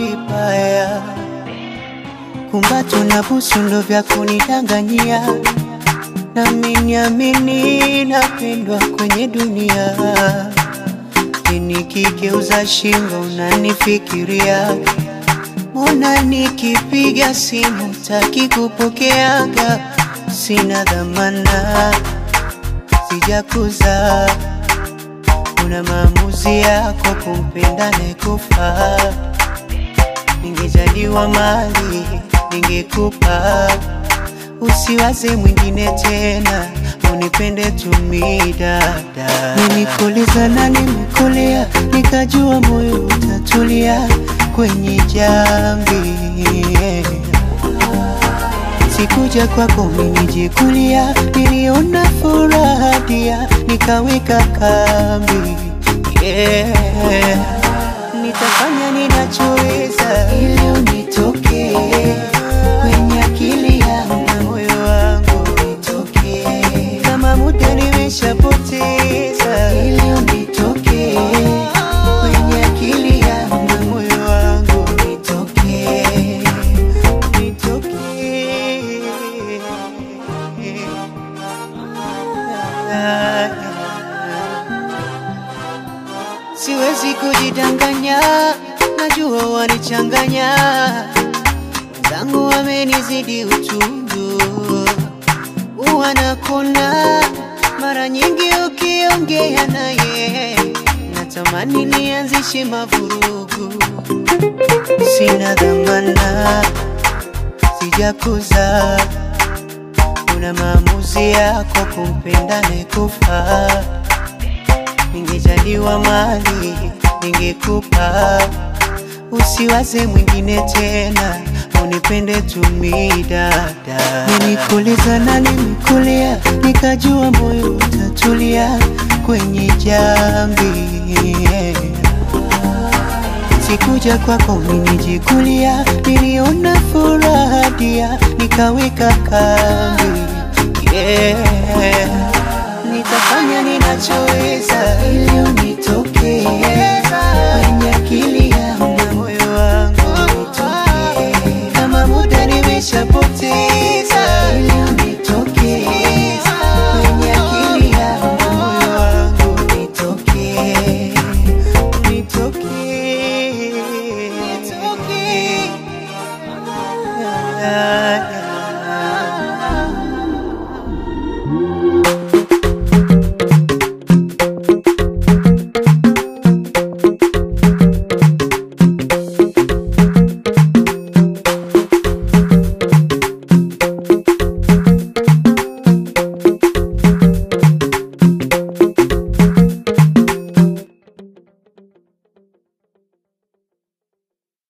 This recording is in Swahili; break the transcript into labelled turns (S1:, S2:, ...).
S1: vibaya. Kumbato na busu ndo vya kunidanganyia, nami niamini napendwa kwenye dunia. Nikigeuza shingo unanifikiria, mbona nikipiga simu taki kupokeaga? Sina dhamana, sijakuza, una maamuzi yako kumpenda nekufa. Ningejaliwa mali ningekupa, usiwaze mwingine tena, unipende tumi dada. Nimekuuliza na nimekulia, nikajua moyo utatulia kwenye jambi. Sikuja kwako minijikulia, niliona furaha dia, nikaweka kambi. Nitafanya ninachoweza ili unitoke kwenye akili yangu na moyo wangu nitoke. Kama muda nimeshapoteza ili unitoke kwenye akili yangu na moyo wangu nitoke. Siwezi kujidanganya, najua wanichanganya, wenzangu wamenizidi utundu. Wanakona mara nyingi ukiongea naye, natamani nianzishe mavurugu. Sina dhamana, sijakuza, una maamuzi yako kumpenda nekufa. Ningejaliwa mali ningekupa, usiwaze mwingine tena, unipende tumi dada. Nimekuuliza na nimekulia, nikajua moyo utatulia kwenye jambi. Sikuja kwako minijikulia, niliona furaha dia, nikaweka kambi. Nitafanya ninachoweza ili unitoke kwenye akili